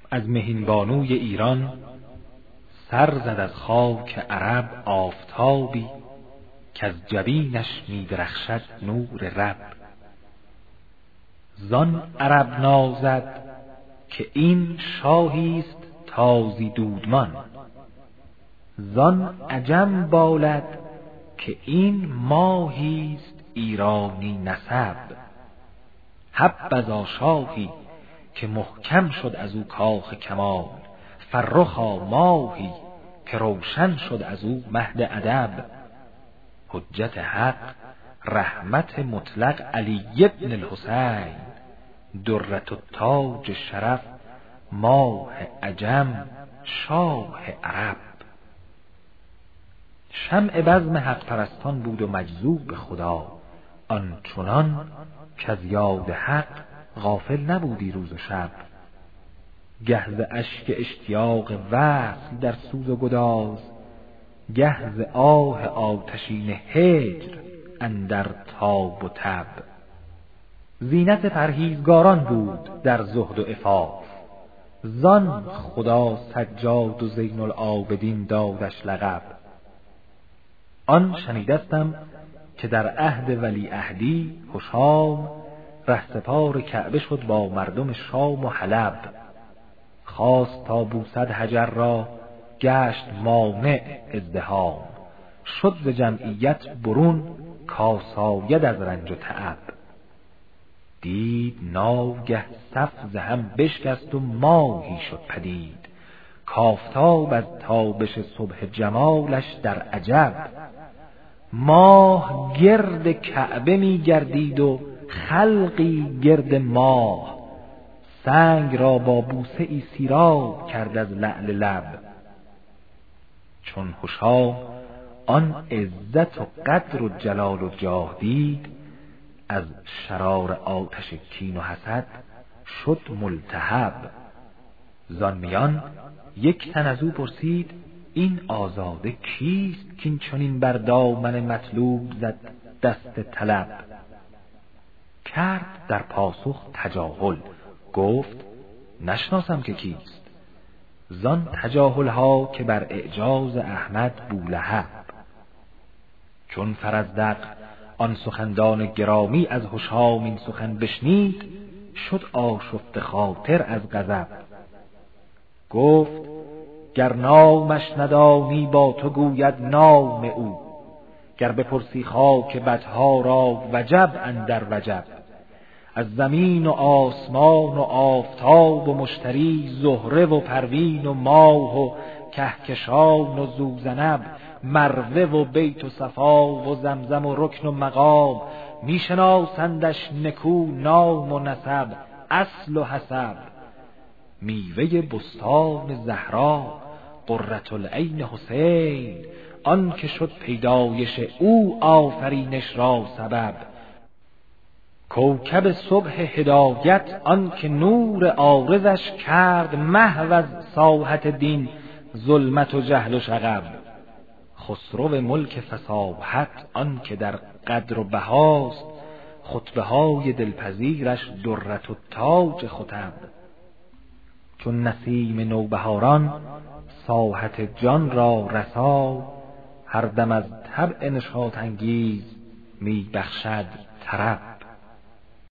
از مهینبانوی ایران سر زد از خاک عرب آفتابی که از جبینش می درخشد نور رب. زان عرب نازد که این شاهیست تازی دودمان، زان عجم بالد که این ماهیست ایرانی نسب. حبذا شاهی که محکم شد از او کاخ کمال، فرخا ماهی که روشن شد از او مهد ادب. حجت حق رحمت مطلق علی ابن الحسین، درة التاج شرف ماه عجم شاه عرب. شمع بزم حق پرستان بود و مجذوب به خدا، آنچنان که از یاد حق غافل نبودی روز و شب. گه ز اشک اشتیاق وصل در سوز و گداز، گه ز آه آتشین هجر اندر تاب و تب. زینت پرهیزگاران بود در زهد و عفاف، زان خدا سجاد و زین العابدین دادش لقب. آن شنیدستم که در عهد ولی عهدی هشام، رهسپار کعبه شد با مردم شام و حلب. خواست تا بوسد حجر را گشت مانع ازدحام، شد ز جمعیت برون کاساید از رنج و تعب. دید ناگه صف ز هم بشکست و ماهی شد پدید، کافتاب از تابش صبح جمالش در عجب. ماه گرد کعبه می گردید و خلقی گرد ماه، سنگ را با بوسه ای سیراب کرد از لعل لب. چون هشام آن عزت و قدر و جلال و جاه دید، از شرار آتش کین و حسد شد ملتهب. زان میان یک تن از او پرسید این آزاده کیست کین چنین بر دامن مطلوب زد دست طلب. کرد در پاسخ تجاهل، گفت نشناسم که کیست. زان تجاهل ها که بر اعجاز احمد بولهب. چون فرزدق آن سخندان گرامی از هشام این سخن بشنید، شد آشفته خاطر از غضب. گفت گر نامش ندانی با تو گوید نام او، گر بپرسی خاک بدها را وجب اندر وجب. از زمین و آسمان و آفتاب و مشتری، زهره و پروین و ماه و کهکشان و زوزنب، مروه و بیت و صفا و زمزم و رکن و مقام. میشناسندش نکو نام و نسب، اصل و حسب. میوه بستان زهرا قرة العین حسین، آن که شد پیدایش او آفرینش را سبب. کوکب صبح هدایت آن که نور عارضش کرد محو از ساحت دین ظلمت و جهل و شغب. خسرو ملک فصاحت آن که در قدر و بهاست، خطبه های دلپذیرش درة التاج خطب. چون نسیم نوبهاران ساحت جان را رسا، هر دم از طبع نشاط انگیز می بخشد طرب.